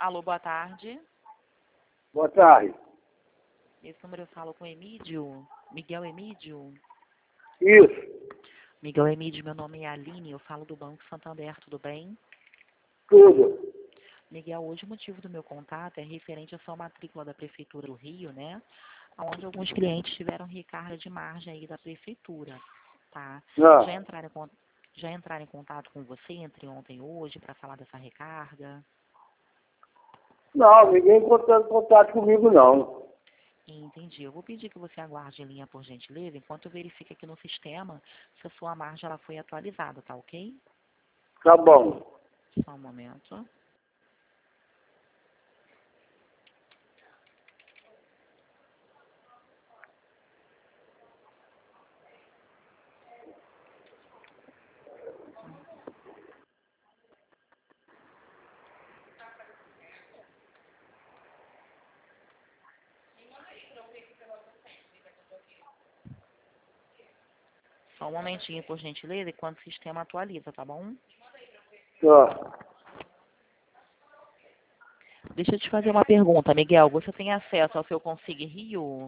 Alô, boa tarde. Boa tarde. Esse número eu falo com Emídio. Miguel Emídio. Isso, Miguel Emídio, meu nome é Aline, eu falo do Banco Santander, tudo bem? tudo. Miguel, hoje o motivo do meu contato é referente à sua matrícula da Prefeitura do Rio, né? Onde alguns clientes tiveram recarga de margem aí da Prefeitura, tá? Já Não, entraram já entraram em contato com você entre ontem e hoje para falar dessa recarga? não, ninguém entrou em contato comigo, não. Entendi. Eu vou pedir que você aguarde em linha, por gentileza, enquanto eu verifico aqui no sistema se a sua margem ela foi atualizada, tá ok? Tá bom. Só um momento. Só um momentinho, por gentileza, enquanto o sistema atualiza, tá bom? Tá. Deixa eu te fazer uma pergunta, Miguel. Você tem acesso ao seu Consigue Rio?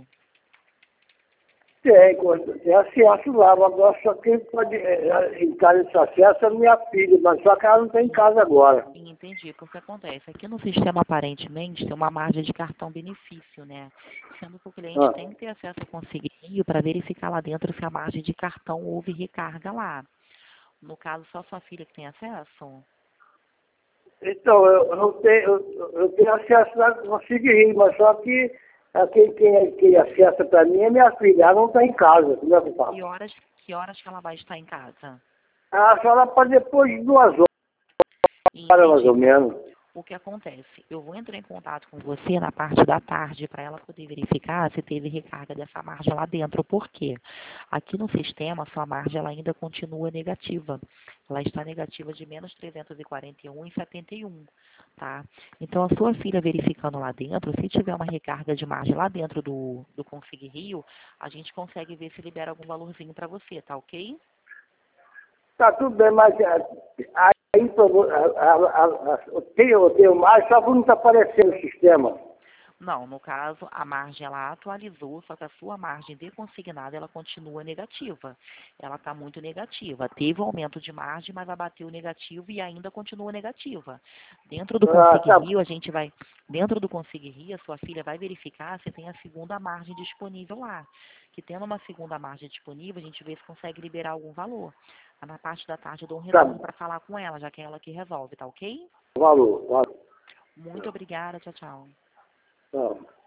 Tem acesso lá, agora só quem pode entrar nesse acesso é minha filha, mas só que ela não está em casa agora. Entendi. Porque acontece, aqui no sistema aparentemente tem uma margem de cartão benefício, né? Sendo que o cliente Ah. tem que ter acesso ao Consigue Rio para verificar lá dentro se a margem de cartão houve recarga lá. No caso, só sua filha que tem acesso? Então, eu não tenho, eu tenho acesso lá, consigo ir, mas só que quem acessa para mim é minha filha, ela não está em casa, como é que eu faço? Que horas que ela vai estar em casa? Ah, só lá para depois de 2 horas, mais ou Entendi. menos. O que acontece? Eu vou entrar em contato com você na parte da tarde para ela poder verificar se teve recarga dessa margem lá dentro. Por quê? Aqui no sistema, a sua margem ela ainda continua negativa. Ela está negativa de menos 341,71, tá? Então, a sua filha verificando lá dentro, se tiver uma recarga de margem lá dentro do Consigue Rio, a gente consegue ver se libera algum valorzinho para você, tá ok? Tá tudo bem, mas aí eu tenho mais, só que não está aparecendo no sistema. Não, no caso, a margem ela atualizou, só que a sua margem de consignado ela continua negativa. Ela está muito negativa. Teve um aumento de margem, mas abateu o negativo e ainda continua negativa. Dentro do Ah, Consigue tá. Rio, dentro do Consigue Rio, a sua filha vai verificar se tem a segunda margem disponível lá. Que tendo uma segunda margem disponível, a gente vê se consegue liberar algum valor. Na parte da tarde eu dou um Tá. retorno para falar com ela, já que é ela que resolve, tá ok? Valor. Muito obrigada, tchau, tchau. Tá.